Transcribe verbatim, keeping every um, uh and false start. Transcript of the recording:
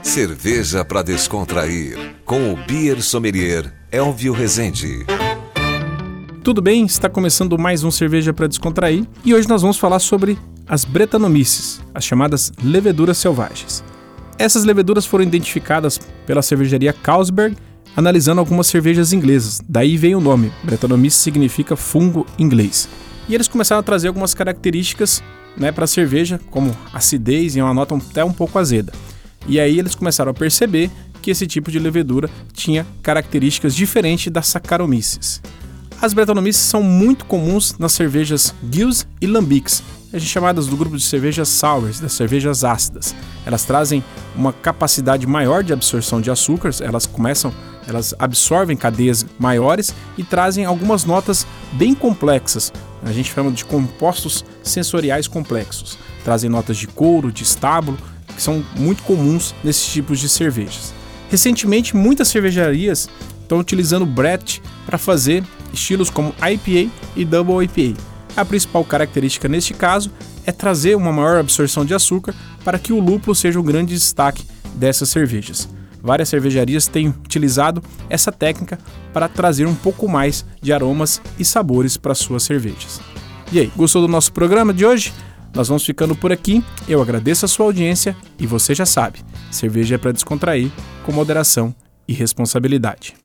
Cerveja para descontrair, com o Beer Sommelier Elvio Rezende. Tudo bem? Está começando mais um Cerveja para Descontrair e hoje nós vamos falar sobre as Brettanomyces, as chamadas leveduras selvagens. Essas leveduras foram identificadas pela cervejaria Carlsberg, analisando algumas cervejas inglesas. Daí vem o nome, Brettanomyces significa fungo inglês. E eles começaram a trazer algumas características, né, para a cerveja, como acidez e uma nota até um pouco azeda. E aí eles começaram a perceber que esse tipo de levedura tinha características diferentes das Saccharomyces. As Brettanomyces são muito comuns nas cervejas Gueuze e Lambics, chamadas do grupo de cervejas sours, das cervejas ácidas. Elas trazem uma capacidade maior de absorção de açúcares, elas começam, elas absorvem cadeias maiores e trazem algumas notas bem complexas. A gente chama de compostos sensoriais complexos. Trazem notas de couro, de estábulo, que são muito comuns nesses tipos de cervejas. Recentemente, muitas cervejarias estão utilizando Brett para fazer estilos como I P A e Double I P A. A principal característica neste caso é trazer uma maior absorção de açúcar para que o lúpulo seja o grande destaque dessas cervejas. Várias cervejarias têm utilizado essa técnica para trazer um pouco mais de aromas e sabores para suas cervejas. E aí, gostou do nosso programa de hoje? Nós vamos ficando por aqui, eu agradeço a sua audiência e você já sabe, cerveja é para descontrair com moderação e responsabilidade.